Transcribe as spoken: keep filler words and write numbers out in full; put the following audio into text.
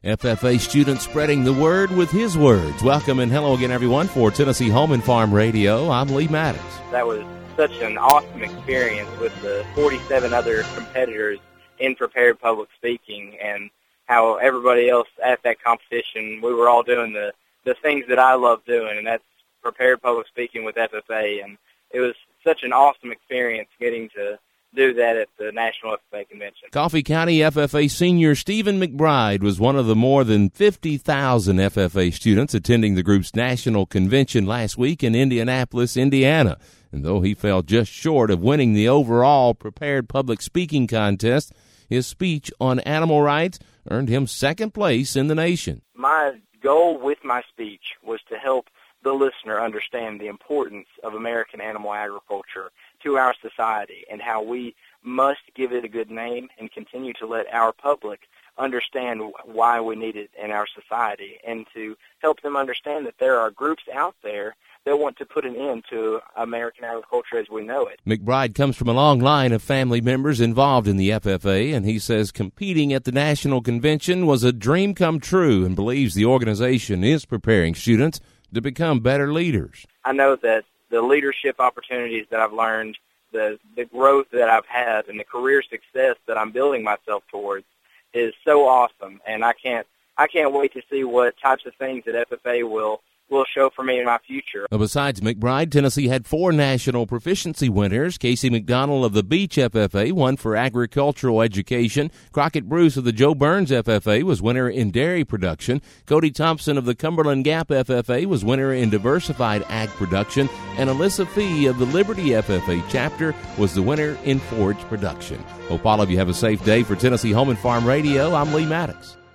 F F A student spreading the word with his words. Welcome and hello again, everyone, for Tennessee Home and Farm Radio. I'm Lee Maddox. That was such an awesome experience with the forty-seven other competitors in prepared public speaking, and how everybody else at that competition, we were all doing the, the things that I love doing, and that's prepared public speaking with F F A. And it was such an awesome experience getting to do that at the National F F A Convention. Coffee County F F A senior Stephen McBride was one of the more than fifty thousand F F A students attending the group's national convention last week in Indianapolis, Indiana. And though he fell just short of winning the overall prepared public speaking contest, his speech on animal rights earned him second place in the nation. My goal with my speech was to help the listener understand the importance of American animal agriculture to our society and how we must give it a good name and continue to let our public understand why we need it in our society, and to help them understand that there are groups out there that want to put an end to American agriculture as we know it. McBride comes from a long line of family members involved in the F F A, and he says competing at the national convention was a dream come true and believes the organization is preparing students to become better leaders. I know that the leadership opportunities that I've learned, the, the growth that I've had, and the career success that I'm building myself towards is so awesome, and I can't I can't wait to see what types of things that F F A will will show for me in my future. Besides McBride, Tennessee had four national proficiency winners. Casey McDonald of the Beach F F A won for agricultural education. Crockett Bruce of the Joe Burns F F A was winner in dairy production. Cody Thompson of the Cumberland Gap F F A was winner in diversified ag production. And Alyssa Fee of the Liberty F F A chapter was the winner in forage production. Hope all of you have a safe day. For Tennessee Home and Farm Radio, I'm Lee Maddox.